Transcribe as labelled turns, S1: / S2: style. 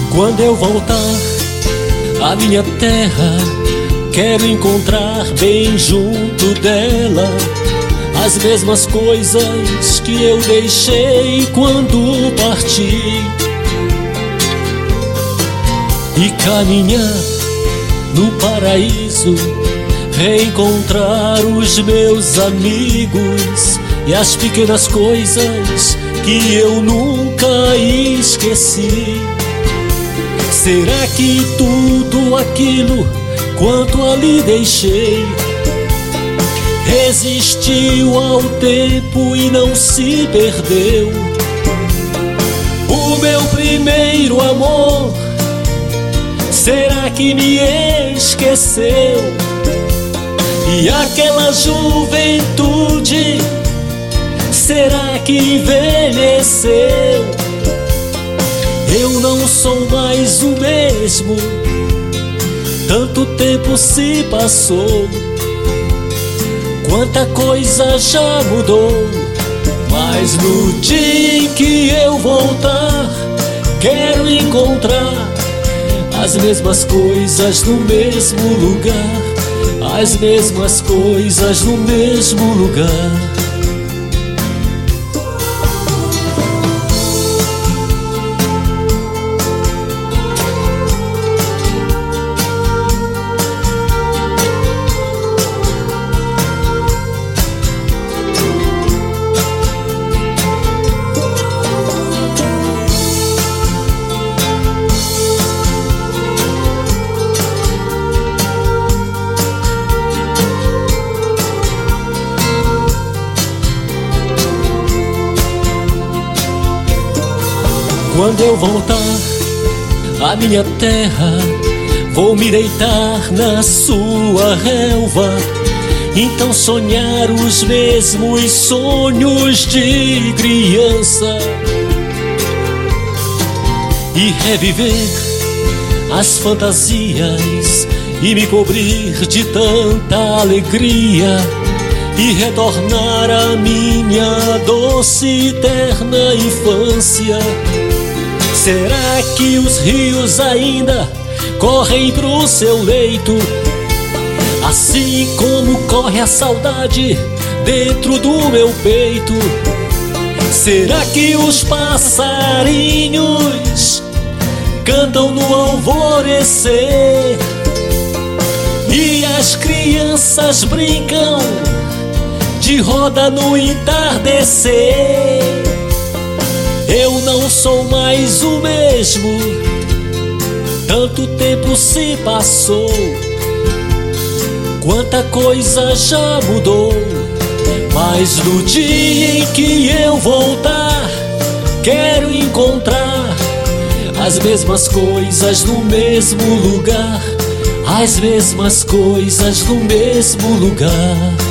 S1: Quando eu voltar à minha terra, quero encontrar bem junto dela as mesmas coisas que eu deixei quando parti, e caminhar no paraíso, reencontrar os meus amigos e as pequenas coisas que eu nunca esqueci. Será que tudo aquilo quanto ali deixei resistiu ao tempo e não se perdeu? O meu primeiro amor, será que me esqueceu? E aquela juventude, será que envelheceu? Eu não sou mais o mesmo, tanto tempo se passou, quanta coisa já mudou. Mas no dia em que eu voltar, quero encontrar as mesmas coisas no mesmo lugar, as mesmas coisas no mesmo lugar. Quando eu voltar à minha terra, vou me deitar na sua relva, então sonhar os mesmos sonhos de criança e reviver as fantasias e me cobrir de tanta alegria e retornar à minha doce e eterna infância. Será que os rios ainda correm pro seu leito, assim como corre a saudade dentro do meu peito? Será que os passarinhos cantam no alvorecer e as crianças brincam de roda no entardecer? Eu não sou mais o mesmo, tanto tempo se passou, quanta coisa já mudou. Mas no dia em que eu voltar, quero encontrar as mesmas coisas no mesmo lugar, as mesmas coisas no mesmo lugar.